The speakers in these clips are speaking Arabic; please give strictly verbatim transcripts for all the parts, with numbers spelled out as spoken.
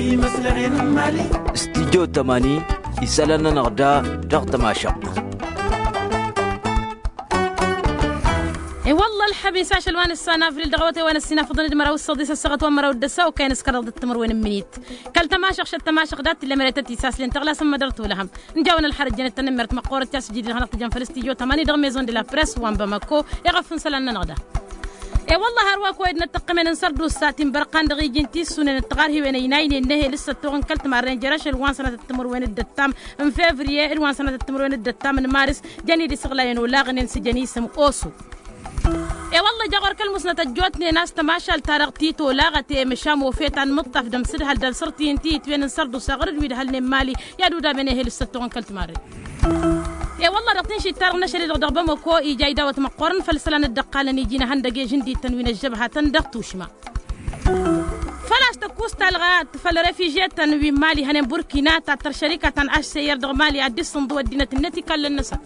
في مسلع مالي استديو تماني يسألنا نغدا ضغط ما شق. اي والله الحبيس عاش الوان السنافر الدغوتي وانا السنافر ضد مرا والصديس السقط ومرا والدسا وكاين سكر ضد التمر وين منيت كل تماشق شت تماشق دات اللي مريتتي ساس لين تغلا سما درتو لهم نجاونا الحرج جن التنمرت مقور تاس جديد هنا تجن فلسطينيو ثمانية دغ ميزون دي لا بريس وان بمكو يغفن سلنا نغدا. اي والله هروا كويد نتقمن نسردو الساتين برقان دغي جنتي سنن التغار هي وين يناين النهي لسه توغن كلت مارين جراش الوان سنه التمر وين الدتام من فيفري الوان سنه التمر وين الدتام من مارس جاني دي سغلاين ولا غنين سجني اسم اوسو. اي والله جغر كلمسنا تجوتني ناس تماشى تارق تيتو لاغتي مشام وفيت عن مطف دم سدها دل صرتي انتي توين نسردو صغر ويد هل مالي يا دودا بني هي لستون كلت ماري. يا والله رقتين شي تارق نشري دغ دغبم كو اي جاي داوت مقورن فلسلان الدقالن يجينا هندقي جندي تنوين الجبهه تندق وشما فلاش تكوس تلغات فالريفيجيات تنوين مالي هنن بوركينا تاع شركه تنعش سير دغ مالي عدي صندوق الدينه النتي كل النسا.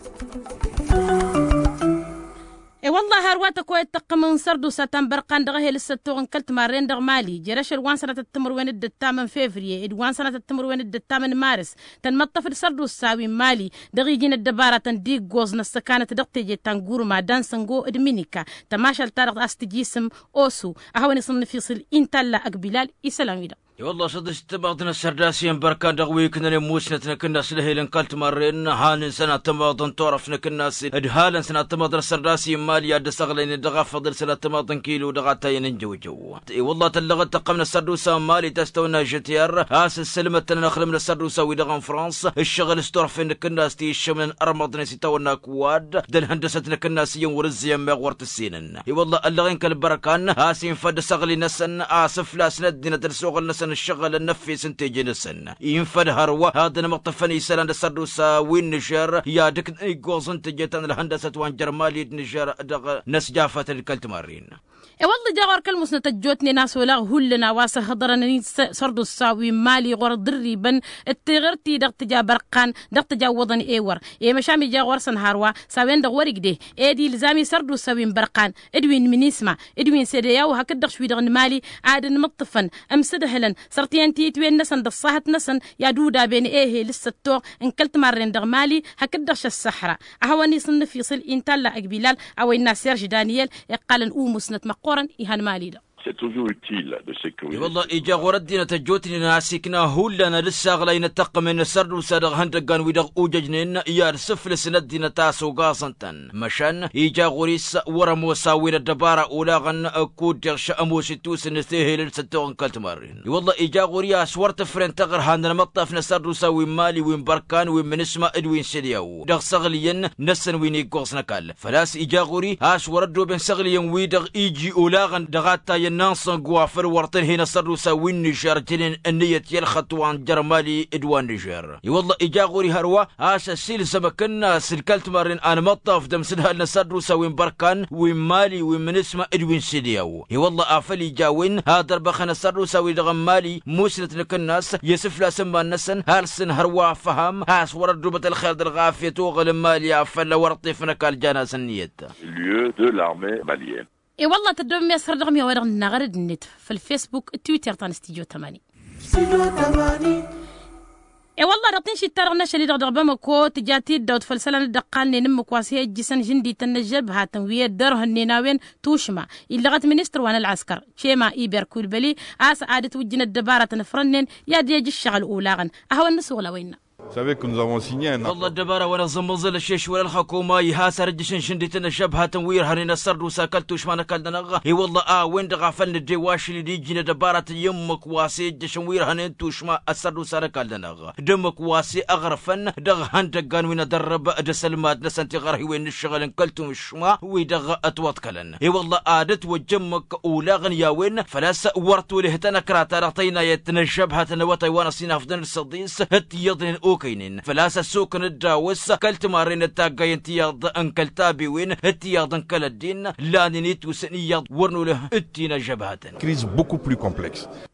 اي والله هرواتك كويت تقمن سردو ساتان برقان دغه لسه توغن كلت مارين دغ مالي جرش الوان سنه التمر وين الدتا من فيفري الوان سنه التمر وين الدتا من مارس تنمطف سردو الساوي مالي دغي جين الدباره تنديق جوز نسكانه دقتي جي تنغور ما دانسنغو ادمينيكا تماشى التارق استجيسم اوسو اهوني صنفيصل انتلا اقبلال اسلامي دا. والله صدش تبعضنا السرداسيين بركان دغوي كنا نموسنتنا كنا سلهيلن قلت مرين هان سنه تماضن طرفنا كنا ادهالا سنه تماضن السرداسي مال يا دسغلين دغا فضل سنه تماضن كيلو دغا تاين جو جو اي والله تلغت تقمنا السردوسا مالي تستونا جتيار اس السلمه نخل من السردوسا ودغا فرنسا الشغل استرفن كنا استي الشمن ارمضنا سيتونا كواد دل هندستنا كنا سيون ورزي ما غورت السنن اي والله اللغين كالبركان اسين فد سغلي نسن اسف لا سندنا ترسوغل نسن الشغل النفي سنتيجي نسن ينفد هروا هذا نمطفني سلان السردوسا وين نشر يا دك يقوز انت جيتان الهندسه وان جرمالي نشر دغ نس جافه الكلت مارين. اي والله جاغر كلمسنا تجوتني ناس ولا هلنا واسه خضرني سردو الساوي مالي غور دريبن التغرتي دغت جا برقان دغت جا وضني ايور اي مشامي جا غورسن هاروا ساوين دغ ورق دي ايدي لزامي سردو ساوين برقان ادوين منيسما ادوين سيدياو هكدغ شوي دغ مالي عاد نمطفن امسدهلن سرتين تيت وين نسن دصاحت نسن يا دودا بين ايه لسه تو انكلت مارين دغ مالي هكدغ الصحراء اهوني صنف يصل انتلا اقبلال او الناس سيرج دانيال قال اومسنت مقورن إيهان مالي ده. C'est toujours utile de sécuriser. والله إجا غردنا تجوتني ناسكنا هولنا لسه غلينا تقم من السر وسرغ هندقان ويدغ أوججنين يار سفل سندنا تاسو قاصنتن مشان إجا غريس ورمو ساوير الدبارة أولاغن أكود دغش أموش توس نثيه للستوغن كالت مارين والله إجا غريا سورت فرين تغر هاندنا مطاف نسر وساوي مالي وين بركان وين من اسمه إدوين سيديو دغ سغليين نسن وين يقوصنا كال فلاس إجا غري هاش وردو بين سغليين ويدغ إيجي أولاغن دغاتا نانسون غوافر ورطن هنا سروسا وين نيجر جنين النية يلخط وان جرمالي ادوان نيجر والله اجا غوري هروا اسا سيل سمكنا سلكلت مارين انا مطاف دم سدها لنا سروسا وين بركان وين مالي وين من اسمه ادوين سيديو والله افلي جاوين هذا بخنا سروسا ويدغم مالي موسنت لكناس يسف لا سما نسن هالسن هروا فهم هاس ورد ربة الخير الغافية وغل مالي افلا ورطيفنا كالجاناس النيت lieu de l'armée malienne. اي والله تدوم يسر رقم يا ورغ نغرد النت في الفيسبوك تويتر تان استديو ثمانية استديو ثمانية. اي والله رقتين شي تارغ نشري دغ دغبم كو تجاتي داود فلسلان الدقال نم كواسي جسن جندي تنجب ها تنويه دره النيناوين توشما الا غت مينستر وانا العسكر شيما ايبر كولبلي اس عاده وجنا الدباره نفرنن يا ديج الشغل اولاغن اهو الناس ولا وين. Vous savez que nous avons signé un والله الدبارة ولا زمزل الشيش ولا الحكومة يهاس رجشن شندتنا شبها تنوير هنينا سرد وساكلت وش ما نكلنا نغا اي والله اه وين دغافلنا الدواش اللي ديجينا دبارة يمك واسي جشنوير هنين توش ما السرد وساكلنا نغا دمك واسي اغرفن دغ هندقان وين درب دسلمات نسنتي غرهي وين الشغل انكلتم الشما ويدغ اتوات كلن اي والله ادت وجمك اولاغن يا وين فلاس ورتو لهتنا كراتا رطينا يتنشبها تنوطي وانا سينا فضن الصديس هت يضن اوكينين فلاسا سوكن الداوس كلت مارين التاقاين تياض انكلتابي وين التياض انكل الدين لانينيت وسنياض ورنو له اتينا جبهة crise beaucoup plus complexe.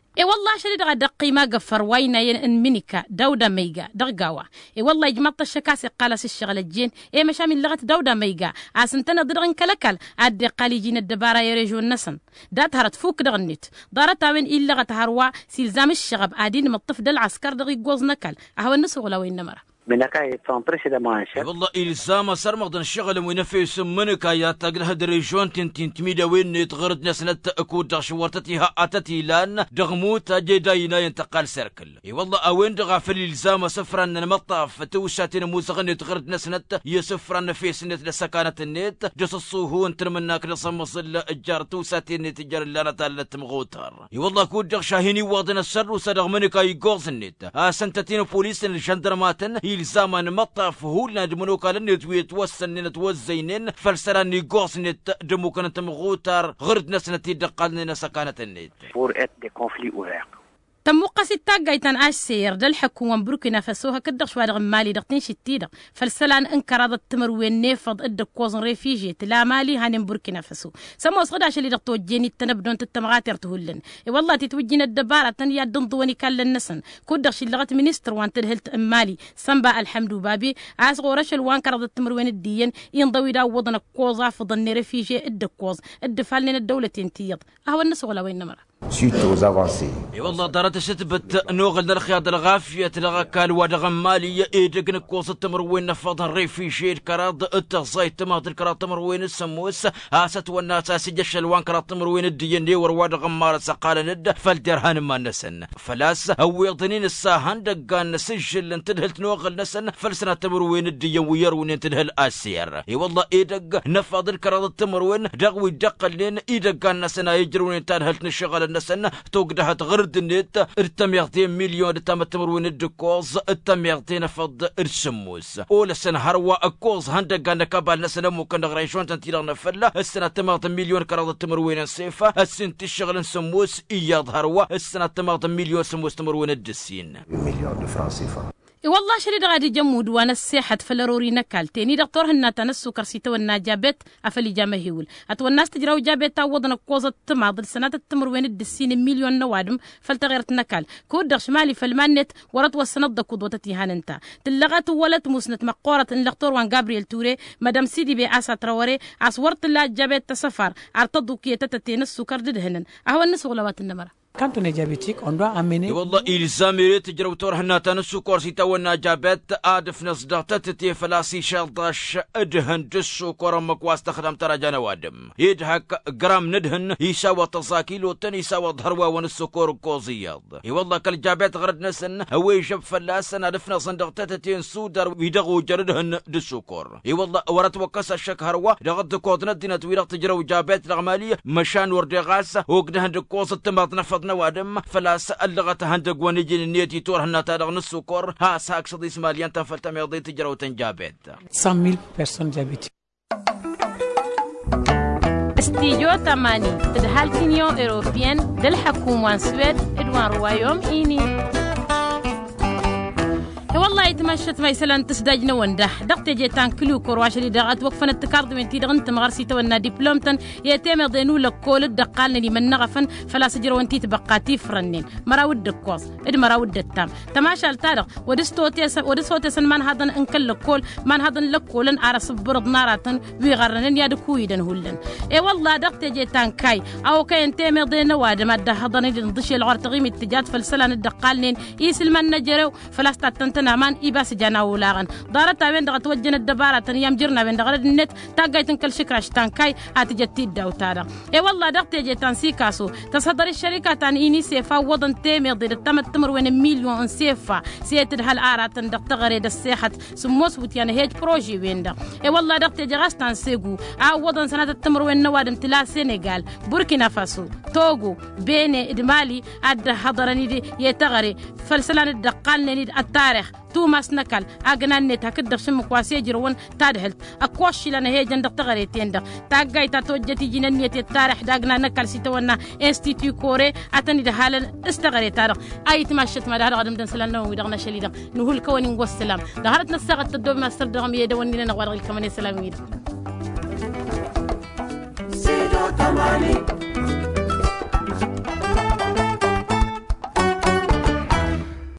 اي والله شريد غا دقي ما قفر وينا ين منيكا دودا ميغا درقاوا اي والله جمعت الشكاسي قالس الشغل الجين اي مشامي لغت دودا ميغا اسنتنا درغن كلكل ادي قالي جين الدبارة يريجو النسن دات هرت فوك دغنيت دارتا وين إلا غت هروا سيلزام الشغب ادين مطف دل عسكر دغي قوز نكل اهو النسو ولا وين نمره منكاي تنطرش ده ماشي والله إلزام صار مقدن الشغل وينفس منك يا تقله دريجون تنتين تميدا وين يتغرد ناس نتأكد دغشورتتي هاتتي لان دغموت جداينا ينتقال سيركل اي والله اوين دغافل الزام سفرا المطاف توشاتين موزغن يتغرد ناس نت يسفرا نفيس نت لسكانة النت جصصوه انت منك نصمصل الجار توساتين تجار لنا تالت مغوتر اي والله كود دغ شاهيني واضن السر وصدغ منك يقوز النت اسنتتين بوليس الجندرماتن الزامن مطاف هولنا دمنوكا لن يتوسن نتوزينين فلسران نيغوس نت دمو كانت مغوتر غرد ناس نتي دقالنا سكانت النت pour être des conflits ouverts. تم قاسي تاقايتان اش سير دل حكومة بوركينا فاسو هكدغ شوادغ مالي دغتين شتيدغ فالسلان انكر هذا التمر وين نيفض ادك كوزن ريفيجي تلا مالي هانم بوركينا فاسو سمو صداش اللي دغتو جيني التنبدون تتمغاتر تهلن اي والله تتوجينا الدبارة تنيا دنضوني كان للنسن كودغ شي لغت مينستر وان تدهلت امالي سنبا الحمد وبابي اسغو رشل وان كرض التمر وين الدين ينضوي دا وضنا كوزا فضن ريفيجي ادك كوز ادفالنا الدولة تيض اهو الناس ولا وين نمر suite aux avancées. اي والله دارت ستبت نوغل نرخياد الغافية تلغا كان وادغ مالية ايدق نكوص التمر وين نفض الريفي شير كراد التغزاي تماط الكراد تمر وين السموس اسات والناس اسجش الوان كراد تمر وين الديني ورواد غمار سقال ند فالدرهان ما نسن فلاس او يضنين الساهن دقان سجل انتدهلت نوغل نسن فلسنا تمر وين الدين ويرون انتدهل اسير اي والله ايدق نفض الكراد التمر وين دغوي دقلين ايدق نسنا يجرون انتدهلت نشغل النسن توقدها تغرد النت ارتميغتين مليون تم تمروين الدكوز ارتميغتين فض ارسموس اول السنة هروا الكوز هندق عند كابال نسنا ممكن نغريشون تنتيلا نفلا السنة تمغت مليون كراد تمروين السيفة السنة تشغل سموس اياض هروا السنة تمغت مليون سموس تمروين الدسين مليون فرنك سيفا. اي والله شريد غادي جمود وانا السيحة فلروري نكالتيني دكتور هنا تنسو كرسيتو ونا جابت افلي جامهيول اتو الناس تجراو جابت تاوضنا كوزة تماض السنة التمر وين الدسين مليون نوادم فلتغيرت نكال كود شمالي فالمانت ورط والسند دكود وتتيهان انت تلغت ولت مسنت مقورة ان لغتور وان جابريل توري مدام سيدي بي اسا تراوري اسورت الله جابت تسفر ارتضو كي تتتينسو كردد هنن اهو الناس غلوات النمرة. Quand on est diabétique, on doit amener. والله إلزامي تجرو تور هنا تنسو كورسي تونا جابت آدف نصدرت تتي فلاسي شالطاش ادهن دسو كورمك واستخدم ترجانا وادم يدهك جرام ندهن يساوى تصاكيلو تن يساوى ضروا ونسو كور كوزياض اي والله كل جابت غرد نسن هو يشب فلاسن آدفنا صندرت تتي نسودر ويدغو جردهن دسو كور اي والله ورت وكسا الشك هروا دغد كود ندنا تويرق تجرو جابت الغمالية مشان وردي غاسة وقدهن دكوز التماط نفض نوادم فلاس اللغة هندق ونجي النيتي تور هنا تارغ نسو كور ها ساك صديس ماليان تنفلتم يغضي تجرو تنجابت cent mille personnes diabétiques. استيجو تماني تدهالتينيو إيروبيان دل حكومة سويد إدوان روايوم إيني والله يتمشت ما يسلن تسداجنا وندح دقت جيتان كلو كرواشري دغت وقفنا التكارد من تيدغن تمغرسي تونا دبلومتن يتم ضينو لكول الدقالنا لي من نغفن فلا سجر وانتي تبقاتي فرنين مراود الكوز اد مراود التام تماشى التارق ودستوتي ودستوتي سن من هذا انكل لكول من هذا لكولن ارس برد ناراتن ويغرنن يا دكويدن هولن اي والله دقت جيتان كاي او كاي انتم ضينا واد ما دهضن ندشي العرتغيم اتجات فلسلان الدقالنين يسلمن نجرو فلا استتنتن مان إباس جانا ولاغن دارتا وين دغت وجن الدبارة تنيام جرنا وين دغرد النت تاقايتن كل شكراش تانكاي هاتجتي الدوتارا اي والله دغت جيتان سيكاسو تصدر الشركة تان إيني سيفا وضن تيمي ضد التم التمر وين مليون سيفا سيتد هالآراتن دغت غريد السيحة سموس وتيان هيج بروجي وين دا اي والله دغت جغاستان سيغو او وضن سنة التمر وين نوادم تلا سينيغال بوركينا فاسو توغو بيني ادمالي اد حضرني دي يتغري فلسلان الدقال نيد التاريخ توماس نكال اغنان نت هكدر شمك واسيجرون تادهلت اكوشي لنا هي جندق تغريتين دا تاغاي تاتوجتي جننيت التاريخ داغنا نكال سيتونا انستيتيو كوري اتني ده حال استغريت تاريخ اي تمشت ما ده قدم دنسلنا ودغنا شليدا نقول كوني والسلام دهرت نسغت الدوب ماستر دغم يدوني لنا غوار الكمان السلام سيدو تماني